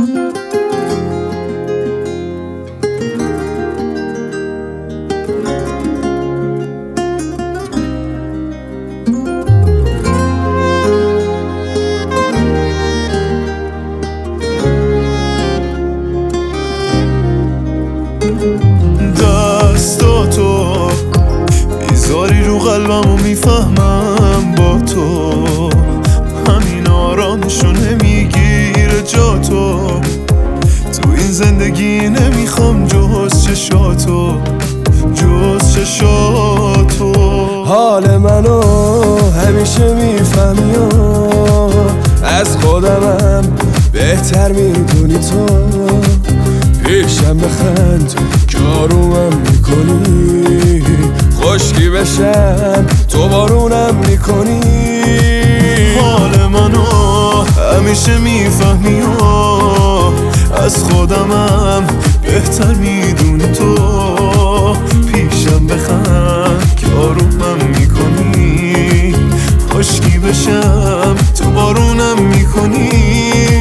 دستاتو میذاری رو قلبم و میفهمم با تو همین آرامشو نمیگیره جا تو این زندگی نمیخوام جز چشاتو حال منو همیشه میفهمی و از خودمم بهتر میدونی تو پیشم بخند که آرومم میکنی خشکی بشم تو بارونم میکنی حال منو همیشه میفهمی و از خودمم بهتر میدونی تو پیشم بخند که آرومم میکنی خشکی بشم تو بارونم میکنی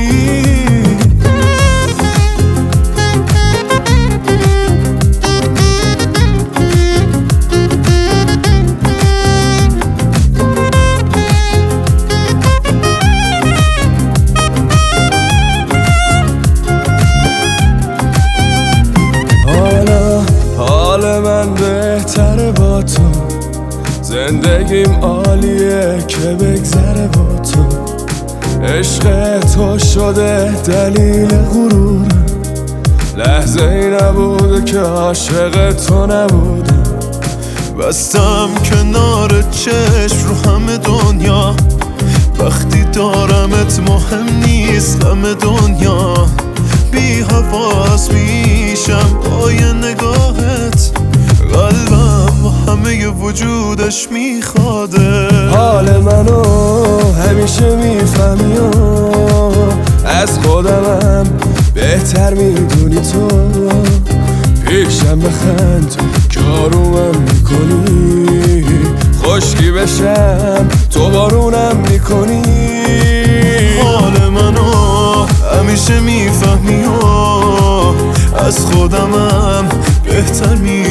من بهتره با تو زندگیم عالیه که بگذره با تو عشق تو شده دلیل غرورم لحظه ای نبوده که عاشق تو نبودم بستم کنار چشم رو همه دنیا وقتی دارمت مهم نیست غم دنیا بی حواس میشم با یه نگاهت قلبم با همه وجودش میخواده حال منو همیشه میفهمی و از خودمم بهتر میدونی تو پیشم بخند که آرومم میکنی خشکی بشم تو بارونم میکنی حال منو همیشه میفهمی و از خودمم بهتر میدونی